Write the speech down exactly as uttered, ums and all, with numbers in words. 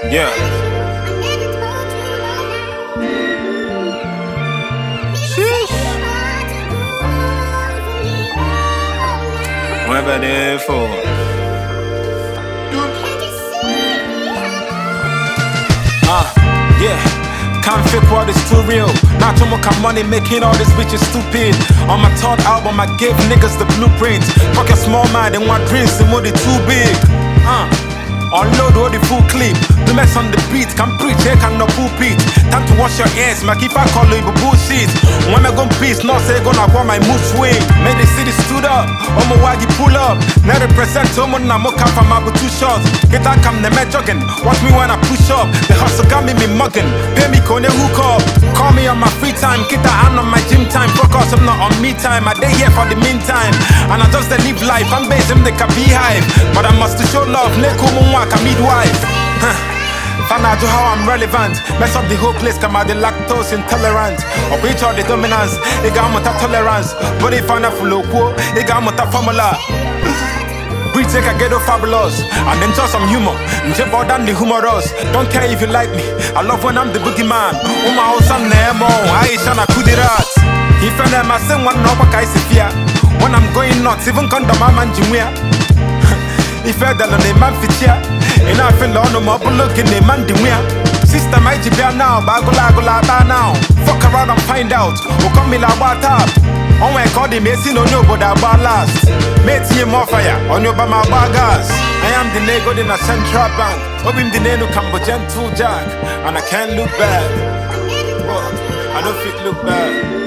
Yeah. Sheesh. Whatever they for. Uh, yeah. Can't fake what is too real. Not too much money making all these bitches stupid. On my third album, I gave niggas the blueprint. Fuck your small mind and want dreams, the money too big. Uh. Unload all the full clip. The mess on the beat, can preach, they can no pulpit. Time to wash your ears, my keep I call you bullshit. When I go peace, not say gonna want my mood swing. Made the city stood up, on my waggy pull up. Now represent someone, I'm up from my two shots. Get that come the man jogging, watch me when I push up. The hustle got me me mugging, pay me kone hook up. Call me on my free time, get that hand on my gym time. Focus, I'm not on me time, I day here for the meantime. And I just live life, I'm based in the beehive. But I must show love, neko like a midwife. Huh. Find out how I'm relevant. Mess up the whole place, come out the lactose intolerant. Or reach all the dominance, they got much tolerance. But if I'm not full of quo, they got much formula. We take a ghetto fabulous and then just some humor. Jump more than the humorous. Don't care if you like me, I love when I'm the boogeyman. Oh my house I'm Nemo, I shana kudirat. If I'm a sing one no fear. When I'm going nuts, even condom man jimwea. If I don't know man fit here, and I feel on the mobile looking the man the where. Sister might be now, bagola gola now. Fuck around and find out. Who come in like what up? On my call the messing on your body about last. Mate him more fire on your bama bagas. I am the nego in a central bank. Hoping the name Cambodian two jack. And I can't look bad. Well, I don't fit look bad.